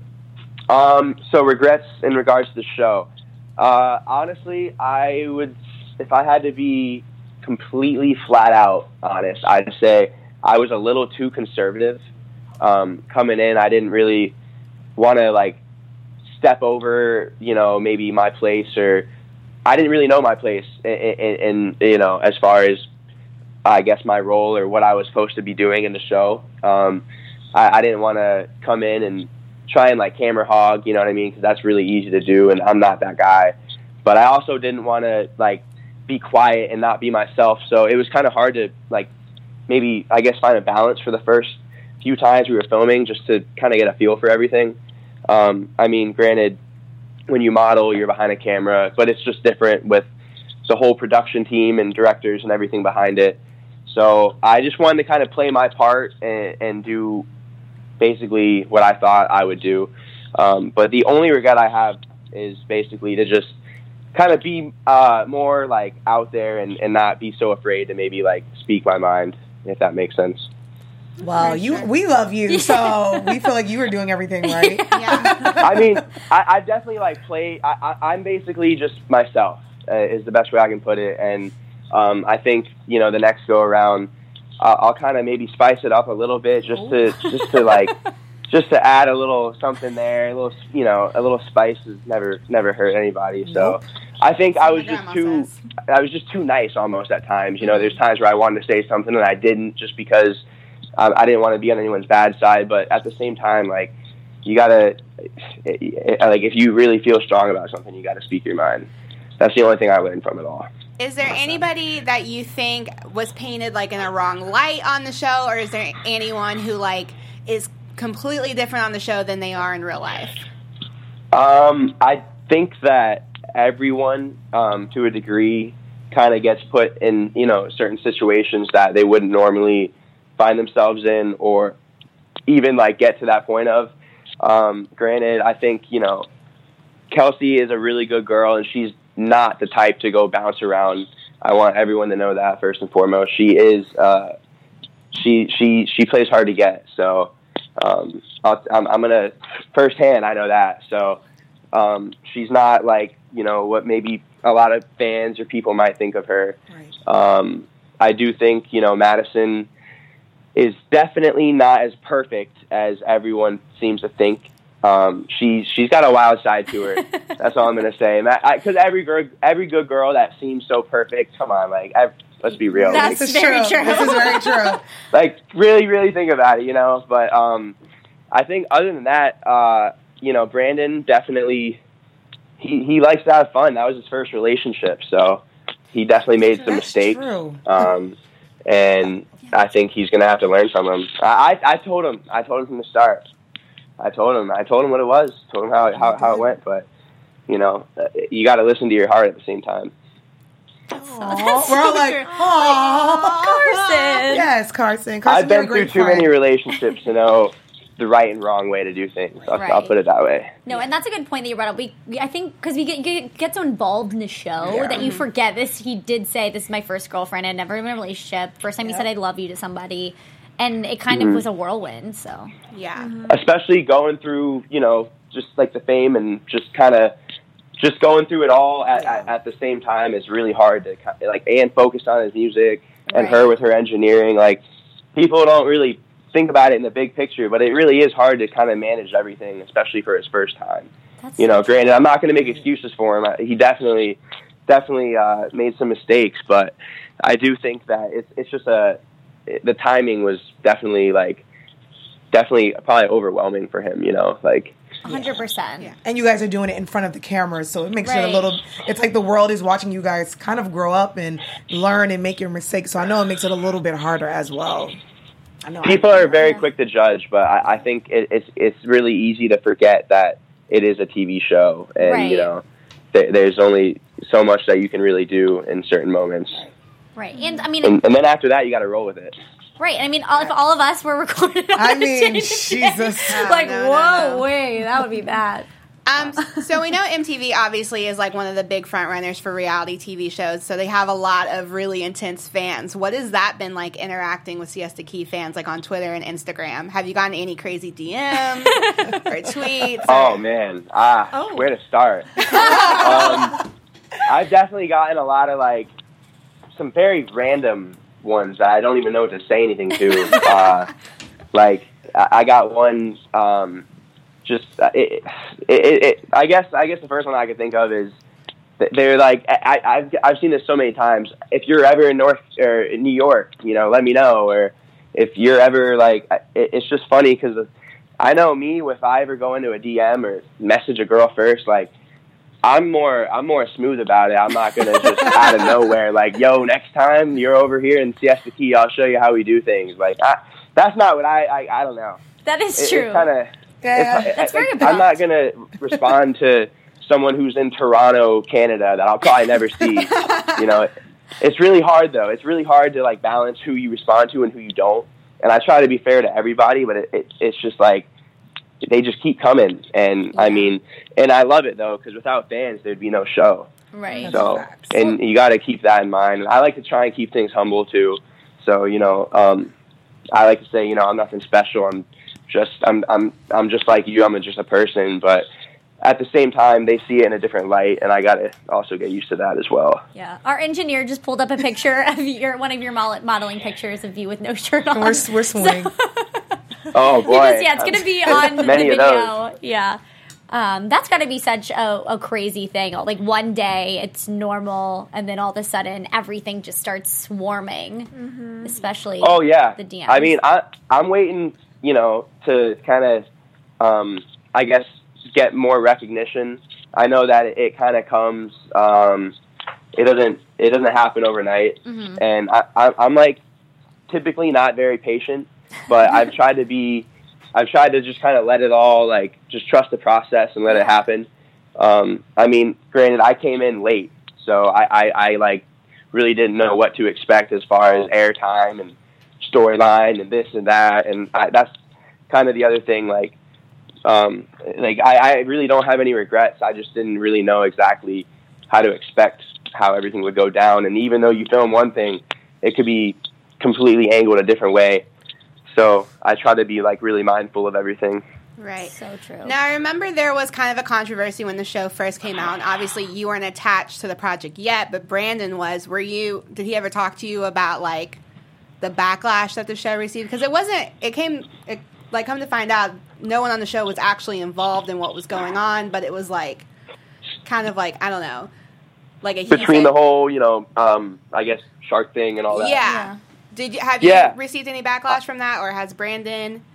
Um, so regrets in regards to the show. Uh, honestly, I would, if I had to be completely flat out honest, I'd say I was a little too conservative. Um, coming in, I didn't really want to like step over, you know, maybe my place, or I didn't really know my place in, in, in you know, as far as I guess, my role or what I was supposed to be doing in the show. Um, I, I didn't want to come in and try and like camera hog, you know what I mean? Because that's really easy to do, and I'm not that guy. But I also didn't want to like be quiet and not be myself. So it was kind of hard to like maybe I guess find a balance for the first few times we were filming, just to kind of get a feel for everything. Um, I mean, granted, when you model, you're behind a camera, but it's just different with the whole production team and directors and everything behind it. So I just wanted to kind of play my part and, and do basically what I thought I would do. Um, but the only regret I have is basically to just kind of be uh, more like out there and, and not be so afraid to maybe like speak my mind, if that makes sense. Well, you we love you, so we feel like you were doing everything right. Yeah. I mean, I, I definitely like play. I, I, I'm basically just myself, uh, is the best way I can put it. And um, I think you know the next go around, uh, I'll kind of maybe spice it up a little bit, just to just to like just to add a little something there, a little you know a little spice has never never hurt anybody. So Nope. I think That's I what was my just grandma too says. I was just too nice almost at times. You know, there's times where I wanted to say something and I didn't, just because um, I didn't want to be on anyone's bad side. But at the same time, like you gotta like if you really feel strong about something, you gotta speak your mind. That's the only thing I learned from it all. Is there anybody that you think was painted like in a wrong light on the show, or is there anyone who like is completely different on the show than they are in real life? Um, I think that everyone, um, to a degree, kind of gets put in, you know, certain situations that they wouldn't normally find themselves in, or even like get to that point of. Um, granted, I think, you know, Kelsey is a really good girl, and she's not the type to go bounce around. I want everyone to know that first and foremost. She is, uh, she she she plays hard to get. So um, I'll, I'm I'm gonna firsthand. I know that. So um, she's not like you know what maybe a lot of fans or people might think of her. Right. Um, I do think you know Madison is definitely not as perfect as everyone seems to think. Um, she's she's got a wild side to her. That's all I'm gonna say. Because every girl, every good girl that seems so perfect, come on, like I, let's be real. That's This is very true. true. This is very true. Like really, really think about it, you know. But um, I think other than that, uh, you know, Brandon definitely he he likes to have fun. That was his first relationship, so he definitely made some That's mistakes. true. Um, and I think he's gonna have to learn from them. I, I I told him. I told him from the start. I told him. I told him what it was. Told him how how, how it went. But you know, you got to listen to your heart at the same time. Aw, we're all like, "Aw, Carson." Yes, Carson. Carson, I've you're been a great through too friend. many relationships to know the right and wrong way to do things. I'll, Right. I'll put it that way. No, and that's a good point that you brought up. We, we I think, because we get, get get so involved in the show Yeah. that you forget this. He did say, "This is my first girlfriend. I'd never been in a relationship. First time he Yep. said I love you to somebody," and it kind Mhm. of was a whirlwind. So Yeah. Especially going through, you know, just like the fame and just kind of just going through it all at, at, at the same time is really hard to ki- like and focus on his music and Right. her with her engineering. Like people don't really think about it in the big picture, but it really is hard to kind of manage everything, especially for his first time. that's You know, granted, I'm not going to make excuses for him. I- He definitely, definitely uh, made some mistakes, but I do think that it's it's just a the timing was definitely like definitely probably overwhelming for him. You know, like one hundred percent. Yeah. And you guys are doing it in front of the cameras, so it makes it Right. a little. It's like the world is watching you guys kind of grow up and learn and make your mistakes. So I know it makes it a little bit harder as well. I know people I, are very quick to judge, but I, I think it, it's it's really easy to forget that it is a T V show, and Right. you know, th- there's only so much that you can really do in certain moments, Right, and I mean, and, and then after that, you got to roll with it. right. I mean, all, if all of us were recorded, on I the mean, day-to-day, Jesus. No, like no, no, whoa, no. wait, that would be bad. Um, so we know M T V obviously is like one of the big front runners for reality T V shows. So they have a lot of really intense fans. What has that been like interacting with Siesta Key fans, like on Twitter and Instagram? Have you gotten any crazy D Ms or tweets? Oh or- man, ah, Oh. where to start? um, I've definitely gotten a lot of like some very random ones that I don't even know what to say anything to. uh, like I I got one. Um, just uh, it, it, it, it, I guess I guess the first one I could think of is they're like, I, I've I've seen this so many times. If you're ever in North or in New York, you know, let me know. Or if you're ever like, it, it's just funny because I know me. If I ever go into a D M or message a girl first, like I'm more I'm more smooth about it. I'm not gonna just out of nowhere like, yo, next time you're over here in Siesta Key, I'll show you how we do things. Like I, that's not what I I, I don't know. That is it, true. It's kind of Yeah. That's very I'm not abrupt. gonna respond to someone who's in Toronto, Canada, that I'll probably never see. You know, it's really hard though. It's really hard to like balance who you respond to and who you don't. And I try to be fair to everybody, but it, it, it's just like they just keep coming. And I mean, and I love it though because without fans, there'd be no show. Right. So, and you got to keep that in mind. I like to try and keep things humble too. So, you know, um, I like to say, you know, I'm nothing special. I'm just, I'm, I'm, I'm just like you. I'm just a person, but at the same time, they see it in a different light, and I got to also get used to that as well. Yeah. Our engineer just pulled up a picture of your one of your mo- modeling pictures of you with no shirt on. We're, we're swooning. Oh boy! Because, yeah, it's going to be on the Many of video. those. Yeah. Um, that's got to be such a, a crazy thing. Like one day it's normal, and then all of a sudden everything just starts swarming. Mm-hmm. Especially. Oh yeah. The D Ms. I mean, I I'm waiting, you know, to kind of, um, I guess, get more recognition. I know that it, it kind of comes. Um, it doesn't. It doesn't happen overnight, Mm-hmm. and I, I, I'm like typically not very patient, but I've tried to be. I've tried to just kind of let it all, like, just trust the process and let it happen. Um, I mean, granted, I came in late, so I, I, I, like, really didn't know what to expect as far as airtime and storyline and this and that, and I, that's kind of the other thing, like, um, like I, I really don't have any regrets. I just didn't really know exactly how to expect how everything would go down, and even though you film one thing, it could be completely angled a different way. So I try to be like really mindful of everything. Right. So true. Now, I remember there was kind of a controversy when the show first came out. And obviously, you weren't attached to the project yet, but Brandon was. Were you? Did he ever talk to you about like the backlash that the show received? Because it wasn't. It came. It, like, come to find out, no one on the show was actually involved in what was going on, but it was like kind of like I don't know, like a between said, the whole, you know, um, I guess shark thing and all that. Yeah. Yeah. Did you have Yeah. you received any backlash from that, or has Brandon?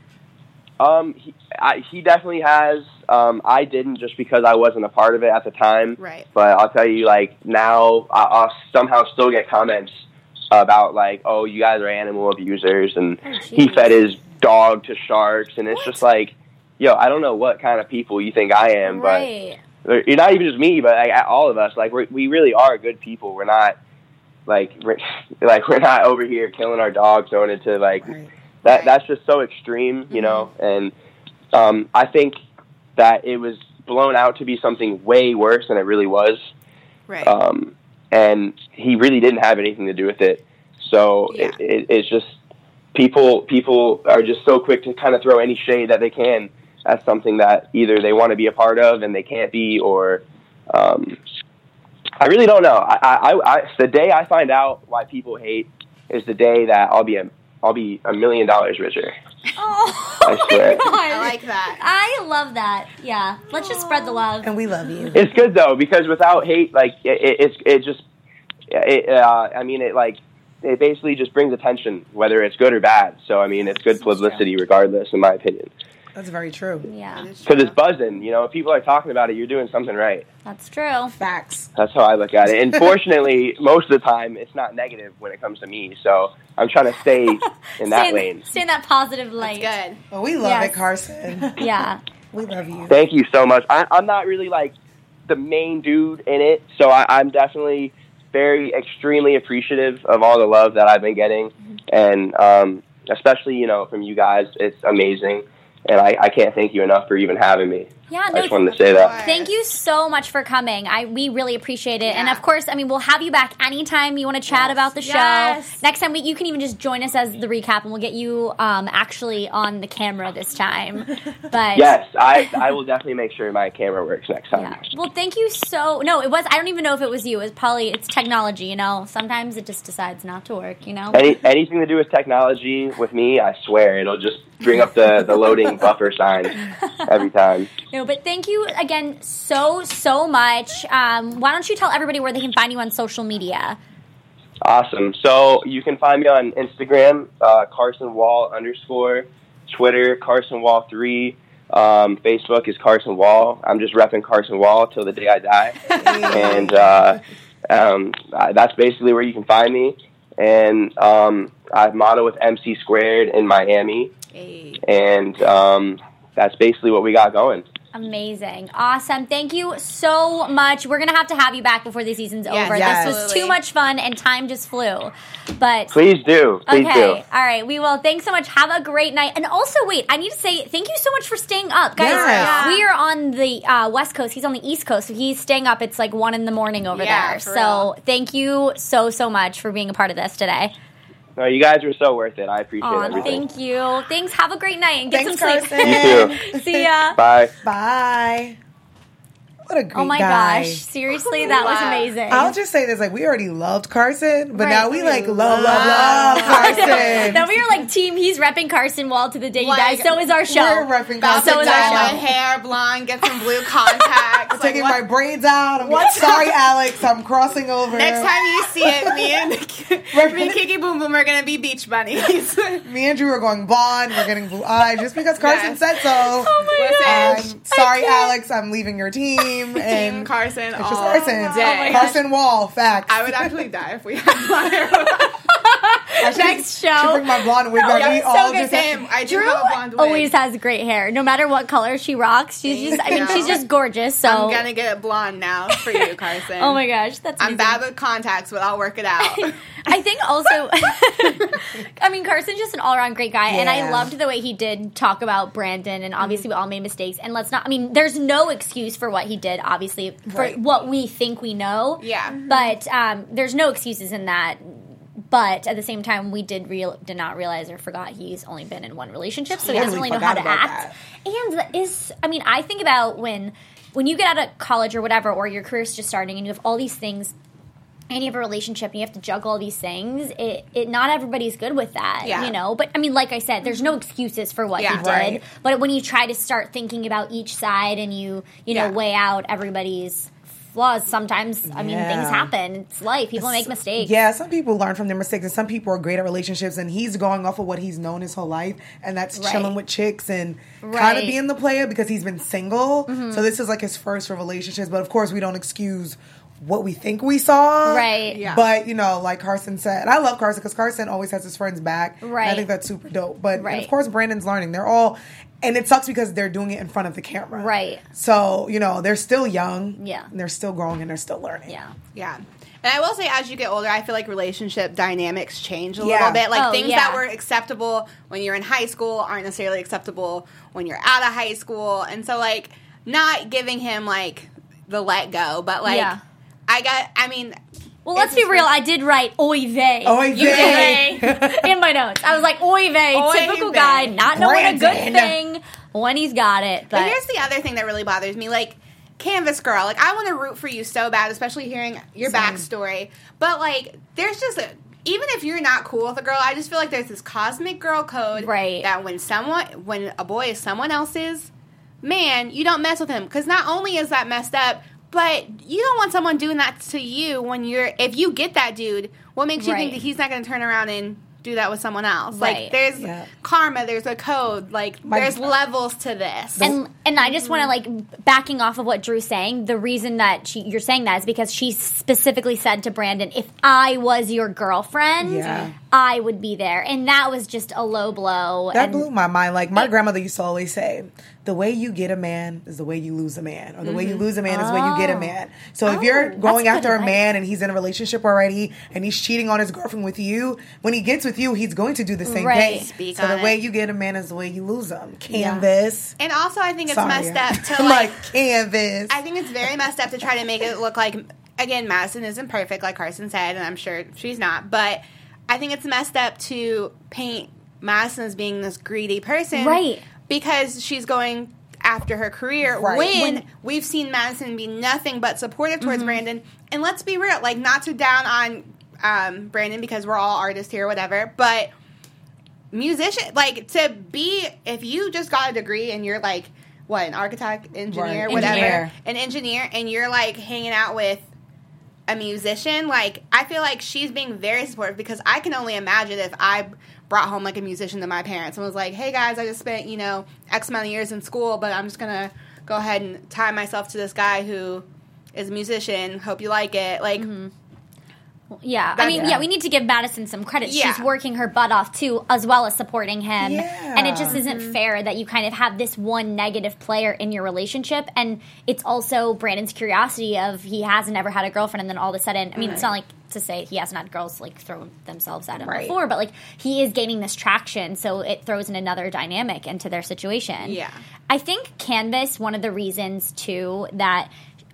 Um, he, I, he definitely has. Um, I didn't just because I wasn't a part of it at the time. Right. But I'll tell you, like, now I, I'll somehow still get comments about, like, oh, you guys are animal abusers, and Oh, he geez. fed his dog to sharks, and it's just like, yo, I don't know what kind of people you think I am, Right. but you're not even just me, but like, all of us, like, we're, we really are good people. We're not, like, we're, like, we're not over here killing our dogs in order to, like, Right. that Right. that's just so extreme, you know, and um, I think that it was blown out to be something way worse than it really was. Right. Um, and he really didn't have anything to do with it. So Yeah. it, it, it's just people people are just so quick to kind of throw any shade that they can at something that either they want to be a part of and they can't be, or um, I really don't know. I, I, I the day I find out why people hate is the day that I'll be a I'll be a million dollars richer. Oh, I swear. my God. I like that. I love that. Yeah. Let's just spread the love. And we love you. It's good though, because without hate, like it, it, it's it just it, uh, I mean it like it basically just brings attention, whether it's good or bad. So I mean it's good publicity regardless, in my opinion, That's very true. Yeah. because it's buzzing. You know, if people are talking about it, you're doing something right. That's true. Facts. That's how I look at it. And fortunately, most of the time, it's not negative when it comes to me. So I'm trying to stay in that stay, lane. Stay in that positive light. Good. Well, we love Yes. it, Carson. Yeah. We love you. Thank you so much. I, I'm not really like the main dude in it, so I, I'm definitely very extremely appreciative of all the love that I've been getting, and um, especially you know from you guys. It's amazing, and I, I can't thank you enough for even having me. Yeah, I no, just wanted to say that. Thank you so much for coming. I we really appreciate it. And Yeah. of course, I mean, we'll have you back anytime you want to chat Yes. about the show. Yes. Next time we, you can even just join us as the recap, and we'll get you um, actually on the camera this time. But Yes, I I will definitely make sure my camera works next time. yeah. Well, thank you so. No, it was. I don't even know if it was you. It was probably it's technology. You know, sometimes it just decides not to work. You know. Any anything to do with technology with me, I swear it'll just bring up the, the loading buffer sign every time. No, No, but thank you again so, so much. Um, why don't you tell everybody where they can find you on social media? Awesome. So you can find me on Instagram, uh, Carson Wall underscore, Twitter, Carson Wall three. Um, Facebook is Carson Wall. I'm just repping Carson Wall till the day I die. and uh, um, that's basically where you can find me. And um, I model with M C Squared in Miami. Hey. And um, that's basically what we got going. Amazing. Awesome. Thank you so much. We're going to have to have you back before the season's Yes, over. yes. This was Absolutely. too much fun, and time just flew. But Please do. Please okay. do. All right. We will. Thanks so much. Have a great night. And also, wait, I need to say thank you so much for staying up. Guys, Yes. we are on the uh, West Coast. He's on the East Coast. So he's staying up. It's like one in the morning over Yeah, there. for So real. thank you so, so much for being a part of this today. No, you guys were so worth it. I appreciate Aw, everything. thank you. Thanks. Have a great night and get Thanks, some sleep. Carson. You too. See ya. Bye. Bye. What a great Oh my guy. gosh. Seriously, that was Wow. amazing. I'll just say this: like, we already loved Carson, but Right. now we like We love, love, love love Carson. Now we are like team. He's repping Carson Wall to the day he Like, dies. So is our show. We're repping About Carson. to is dye our my show. hair blonde, get some blue contacts. I'm taking like, my braids out. I'm like, sorry, Alex. I'm crossing over. Next time you see it, me and me and Kiki Boom Boom are gonna be beach bunnies. me and Drew are going blonde. We're getting blue eyes just because Carson Yes. said so. Oh my Listen, gosh. Um, sorry, can't. Alex. I'm leaving your team. Team And Carson. it's just all Carson. day. Carson Wall. Facts. I would actually die if we had blonde hair. I should- Next should show. bring my blonde wig back. Yeah, We it's all so good. just Same. I do Drew have a blonde wig. always has great hair, no matter what color she rocks. She's Thank just, I mean, you. she's just gorgeous. So, I'm gonna get it blonde now for you, Carson. oh my gosh, that's I'm amazing. bad with contacts, but I'll work it out. I think also, I mean, Carson's just an all around great guy, and I Yeah. loved the way he did talk about Brandon. And obviously, we all made mistakes, and let's not. I mean, there's no excuse for what he did. Obviously, for Right. what we think we know. Yeah. but um, there's no excuses in that. But at the same time, we did real did not realize or forgot he's only been in one relationship, so he doesn't Totally really know how to forgot about act. And is I mean, I think about when when you get out of college or whatever, or your career's just starting, and you have all these things, and you have a relationship, and you have to juggle all these things. It, it not everybody's good with that, Yeah. you know. But I mean, like I said, there's no excuses for what Yeah. he did. Right. But when you try to start thinking about each side, and you you know Yeah. weigh out everybody's flaws, sometimes I mean Yeah. things happen. It's life. People make mistakes. Yeah, some people learn from their mistakes, and some people are great at relationships. And he's going off of what he's known his whole life, and that's Right. chilling with chicks and kind Right. Mm-hmm. of being the player because he's been single. So this is like his first for relationships. But of course, we don't excuse what we think we saw. Right. Yeah. But you know, like Carson said, and I love Carson because Carson always has his friends back. And Right. I think that's super dope. But and Right. of course, Brandon's learning. They're all. And it sucks because they're doing it in front of the camera. Right. So, you know, they're still young. Yeah. And they're still growing and they're still learning. Yeah. Yeah. And I will say, as you get older, I feel like relationship dynamics change a Yeah. little bit. Like Oh, things yeah. that were acceptable when you're in high school aren't necessarily acceptable when you're out of high school. And so, like, not giving him, like, the let go, but, like, Yeah. I got, I mean, Well, let's be It's real. just- I did write oy vey. Oy You vey. vey. In my notes. I was like, oy vey. Oy Typical vey. guy, not knowing a good Brandon. thing when he's got it. But But here's the other thing that really bothers me, like Canvas Girl. Like I want to root for you so bad, especially hearing your Same. backstory. But like, there's just a, even if you're not cool with a girl, I just feel like there's this cosmic girl code, Right. That when someone, when a boy is someone else's man, you don't mess with him because not only is that messed up, but you don't want someone doing that to you when you're. If you get that dude, what makes you Right. think that he's not going to turn around and do that with someone else? Right. Like there's Yeah. karma, there's a code, like My- there's levels to this. and and I just want to like backing off of what Drew's saying. The reason that she, you're saying that is because she specifically said to Brandon, "If I was your girlfriend, Yeah. I would be there," and that was just a low blow. That and blew my mind. Like my grandmother used to always say, "The way you get a man is the way you lose a man, or the way you lose a man is the way you get a Oh. man." So if Oh, you're that's going good after a advice. man and he's in a relationship already and he's cheating on his girlfriend with you, when he gets with you, he's going to do the same Right. thing. Speak so on the way it. you get a man is the way you lose him. Canvas. And also, I think it's Sorry. messed up to I'm like. like canvas. I think it's very messed up to try to make it look like. Again, Madison isn't perfect, like Carson said, and I'm sure she's not. But I think it's messed up to paint Madison as being this greedy person, Right. Because she's going after her career. Right. When, When- we've seen Madison be nothing but supportive towards Brandon. And let's be real, like not to down on um, Brandon because we're all artists here, or whatever, but. Musician, like to be, if you just got a degree and you're like what, an architect, engineer, Right. whatever, Engineer. an engineer, and you're like hanging out with a musician, like I feel like she's being very supportive because I can only imagine if I brought home like a musician to my parents and was like, hey guys, I just spent, you know, X amount of years in school, but I'm just gonna go ahead and tie myself to this guy who is a musician. Hope you like it. Like, Mm-hmm. Yeah, I That- mean, yeah. yeah, we need to give Madison some credit. Yeah. She's working her butt off too, as well as supporting him. Yeah. And it just isn't fair that you kind of have this one negative player in your relationship, and it's also Brandon's curiosity of he hasn't ever had a girlfriend, and then all of a sudden, I mean, it's not like to say he hasn't had girls like throw themselves at him Right. before, but like he is gaining this traction, so it throws in another dynamic into their situation. Yeah. I think Canvas, one of the reasons too that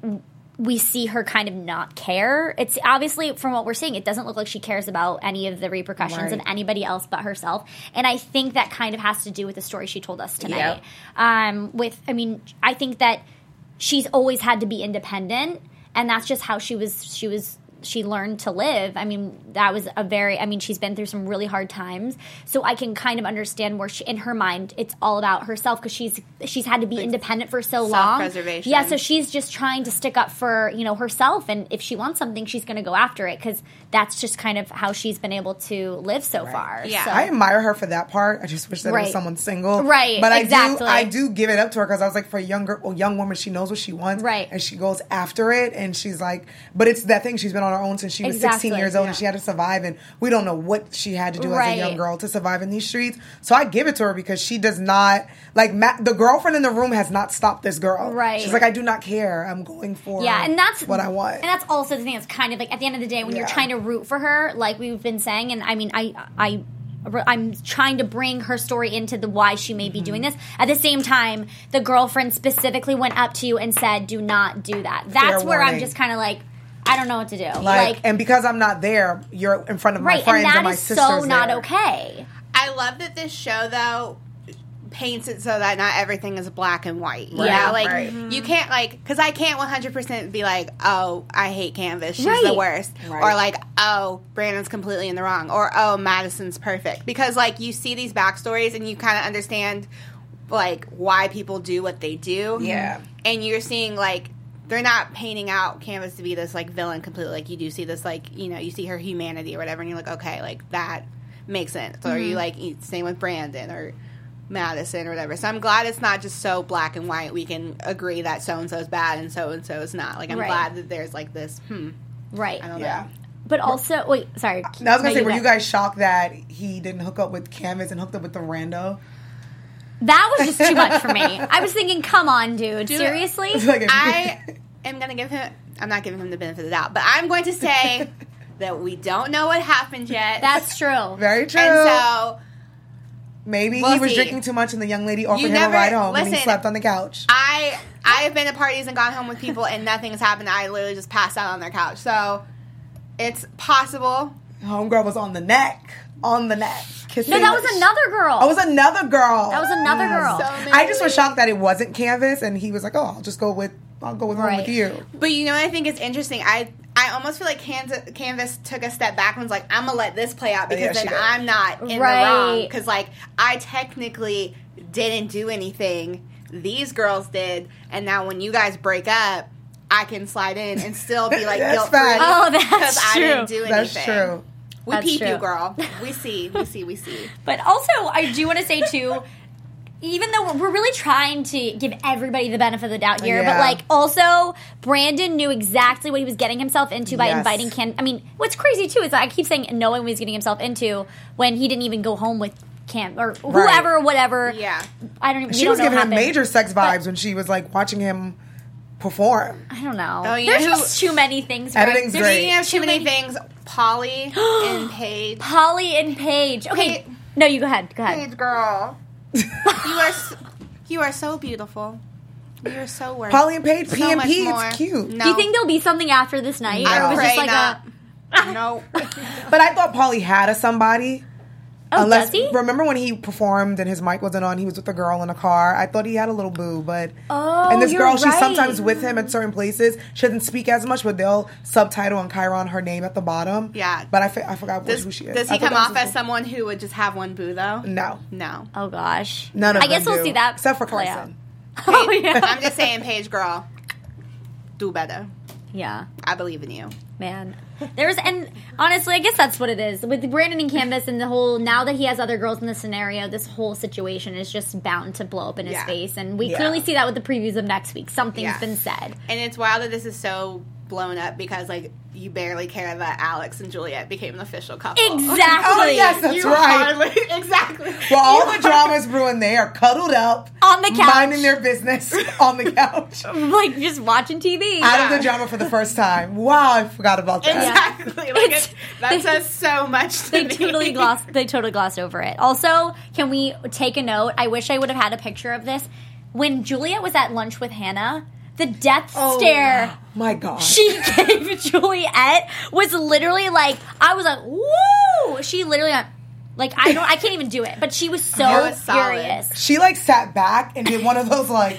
we see her kind of not care. It's obviously, from what we're seeing, it doesn't look like she cares about any of the repercussions Right. of anybody else but herself. And I think that kind of has to do with the story she told us tonight. Um, with, I mean, I think that she's always had to be independent, and that's just how she was. She was. She learned to live. I mean, that was a very, I mean, she's been through some really hard times. So I can kind of understand where she, in her mind, it's all about herself because she's she's had to be independent for so long. self-preservation. Yeah, so she's just trying to stick up for, you know, herself. And if she wants something, she's going to go after it because that's just kind of how she's been able to live so far. Yeah. So- I admire her for that part. I just wish that it Right. was someone single. Right, But I exactly. do I do give it up to her because I was like, for a younger well, young woman, she knows what she wants. Right. And she goes after it, and she's like, but it's that thing, she's been on her own since she was Exactly, sixteen years old, yeah. and she had to survive, and we don't know what she had to do Right. as a young girl to survive in these streets. So I give it to her because she does not, like, Ma- the girlfriend in the room has not stopped this girl. Right. She's like, I do not care. I'm going for Yeah, and that's what I want. And that's also the thing that's kind of like at the end of the day when you're Yeah. trying to root for her, like we've been saying, and I mean, I, I, I'm trying to bring her story into the why she may be Mm-hmm. doing this. At the same time, the girlfriend specifically went up to you and said, "Do not do that." That's Fair where I'm warning. just kind of like, I don't know what to do. like, Like, and because I'm not there, you're in front of my right, friends and that my is sisters so not there. okay. I love that this show though paints it so that not everything is black and white. You Yeah. know? Like Right. you can't like because I can't one hundred percent be like, oh, I hate Canvas, she's Right. the worst, Right. or like, oh, Brandon's completely in the wrong, or oh, Madison's perfect, because like you see these backstories and you kind of understand like why people do what they do. Yeah. and you're seeing like. They're not painting out Canvas to be this like villain completely. Like you do see this like you know you see her humanity or whatever, and you're like okay, like that makes sense. Or you like you- same with Brandon or Madison or whatever. So I'm glad it's not just so black and white. We can agree that so and so is bad and so and so is not. Like I'm Right. glad that there's like this. Hmm. Right. I don't Yeah. know. But also, wait, sorry. Now, I was gonna No, say, were go. you guys shocked that he didn't hook up with Canvas and hooked up with the rando? That was just too much for me. I was thinking, come on, dude. Dude, Seriously? It's like a- I am going to give him. I'm not giving him the benefit of the doubt, but I'm going to say that we don't know what happened yet. That's true. very true. and so Maybe we'll he was see. drinking too much, and the young lady offered You him never- a ride home, and he listen, slept on the couch. I I have been to parties and gone home with people and nothing has happened. I literally just passed out on their couch. So it's possible. Homegirl was on the neck, on the neck, kissing. No, that was another girl. Oh, it was another girl. That was another girl. So I just was many- shocked that it wasn't Canvas, and he was like, "Oh, I'll just go with, I'll go with home Right. with you." But you know what I think is interesting? I I almost feel like Canvas, Canvas took a step back and was like, I'm going to let this play out because Yeah, she then did. I'm not in Right. the wrong. Because, like, I technically didn't do anything. These girls did. And now when you guys break up, I can slide in and still be, like, That's guilt-free. facts. Oh, that's Because I didn't true. do anything. That's true. We That's peep you, true. girl. We see. We see. We see. But also, I do want to say, too, even though we're, we're really trying to give everybody the benefit of the doubt here, but, Yeah. like, also, Brandon knew exactly what he was getting himself into by Yes. inviting Cam. I mean, what's crazy, too, is that I keep saying knowing what he's getting himself into when he didn't even go home with Cam or whoever, whatever. Yeah. I don't even She we was don't know giving him what happened. major sex vibes But- when she was like watching him perform. I don't know. Oh, you There's know who- just too many things. Right? Editing's There's great. Speaking of too too many things, Polly and Paige. Polly and Paige. Okay. Paige- No, you go ahead. Go ahead. Paige, girl. you are s- you are so beautiful. You are so worth Polly and Paige, so P and much P, more. it's cute. No. Do you think there'll be something after this night? I Or was pray just like not. a No. But I thought Polly had a somebody. Oh, Unless, does he? remember when he performed and his mic wasn't on, he was with a girl in a car. I thought he had a little boo, but Oh, and this you're girl, she's right. sometimes with him at certain places. She doesn't speak as much, but they'll subtitle on Chiron her name at the bottom. Yeah. but I, fi- I forgot which, Does, who she is. does I he thought come that off was as someone who would just have one boo though? No, No. Oh gosh. none of I guess them we'll do. see that except for play Carson. out. Oh, yeah. I'm just saying, Paige girl, do better. Yeah. I believe in you. Man. There's, and honestly, I guess that's what it is. With Brandon and Candace and the whole, now that he has other girls in the scenario, this whole situation is just bound to blow up in his Yeah. face. And we Yeah. clearly see that with the previews of next week. Something's Yeah. been said. And it's wild that this is so blown up because, like, you barely care that Alex and Juliet became an official couple. Exactly. Oh, yes, that's You right. hardly, exactly. Well, all the drama's brewing. They are cuddled up On the couch. minding their business on the couch. Like, just watching T V. Out of the drama for the first time. Wow, I forgot about that. Exactly. Like It's- it, that says so much to They me. totally glossed. They totally glossed over it. Also, can we take a note? I wish I would have had a picture of this. When Juliet was at lunch with Hannah, the death stare My God. she gave Juliet was literally like, I was like, woo! She literally went, like, I don't, I can't even do it. But she was so It was solid. furious. She like sat back and did one of those like,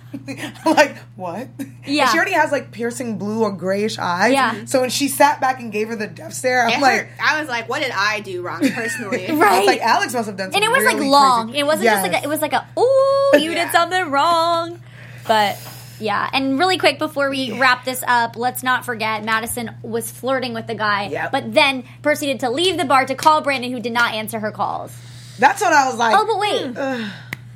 like what? Yeah. And she already has like piercing blue or grayish eyes. Yeah. So when she sat back and gave her the death stare, I'm It like, hurt. I was like, what did I do wrong personally? Right. I was like, Alex must have done And something it was like really long. crazy. It wasn't Yes. just like a, it was like a ooh, you Yeah. did something wrong. But yeah, and really quick before we wrap this up, let's not forget Madison was flirting with the guy, Yep. but then proceeded to leave the bar to call Brandon, who did not answer her calls. That's when I was like, Oh, but wait,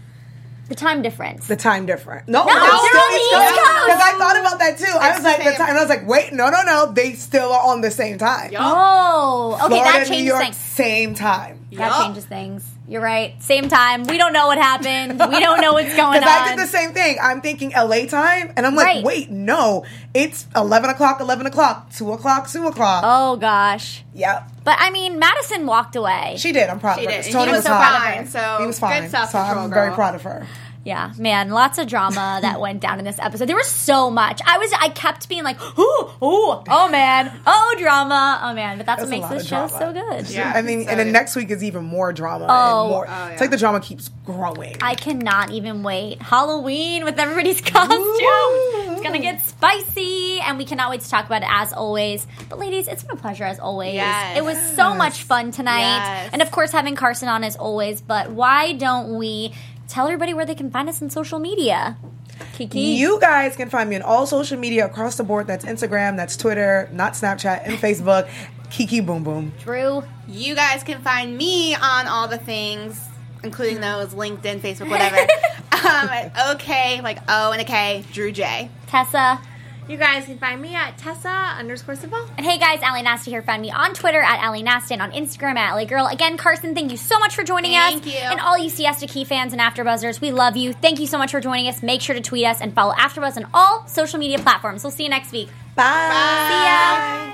the time difference. the time different. No, No, they're on the East Coast. Because I thought about that too. I was the like, the same. time. And I was like, wait, no, no, no. They still are on the same time. Oh, okay, Florida, that New changes York, things. same time. That Yup. changes things. You're right. Same time. We don't know what happened. We don't know what's going on. Because I did the same thing. I'm thinking L A time, and I'm like, Right. wait, no, it's eleven o'clock, eleven o'clock, two o'clock, two o'clock. Oh gosh. Yep, But I mean, Madison walked away. she did. I'm proud She of her. did. Tony He was so hot. fine, so he was good fine. So self-control, I'm very girl. proud of her. Yeah, man, lots of drama that went down in this episode. There was so much. I was, I kept being like, ooh, ooh, oh man, oh drama, oh man. But that's, That's what a makes lot this of show drama. so good. Yeah. I mean, So and then good. next week is even more drama. Oh. and more. Oh, It's yeah. like the drama keeps growing. I cannot even wait. Halloween with everybody's costumes. It's gonna get spicy, and we cannot wait to talk about it as always. But ladies, it's been a pleasure as always. Yes. It was so much fun tonight, Yes. and of course having Carson on as always. But why don't we tell everybody where they can find us on social media? Kiki, You guys can find me on all social media across the board. That's Instagram, that's Twitter, not Snapchat, and Facebook. Kiki Boom Boom. Drew. You guys can find me on all the things, including those LinkedIn, Facebook, whatever. um, at okay, like O and a K, Drew J. Tessa. You guys can find me at Tessa underscore Savell. And hey guys, Allie Nasty here. Find me on Twitter at Allie Nasty and on Instagram at Allie Girl. Again, Carson, thank you so much for joining Thank us. you. And all you Siesta Key fans and AfterBuzzers, we love you. Thank you so much for joining us. Make sure to tweet us and follow AfterBuzz on all social media platforms. We'll see you next week. Bye. See ya.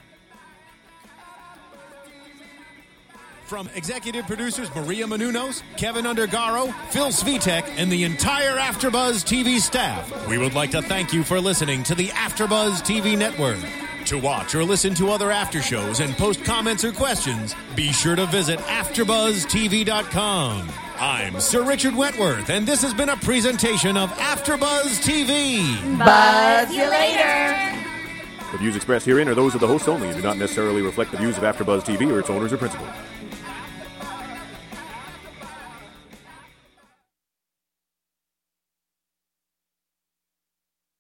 From executive producers Maria Menounos, Kevin Undergaro, Phil Svitek, and the entire AfterBuzz T V staff, we would like to thank you for listening to the AfterBuzz T V network. To watch or listen to other after shows and post comments or questions, be sure to visit after buzz T V dot com. I'm Sir Richard Wentworth, and this has been a presentation of AfterBuzz T V. Buzz you later. The views expressed herein are those of the hosts only and do not necessarily reflect the views of AfterBuzz T V or its owners or principals.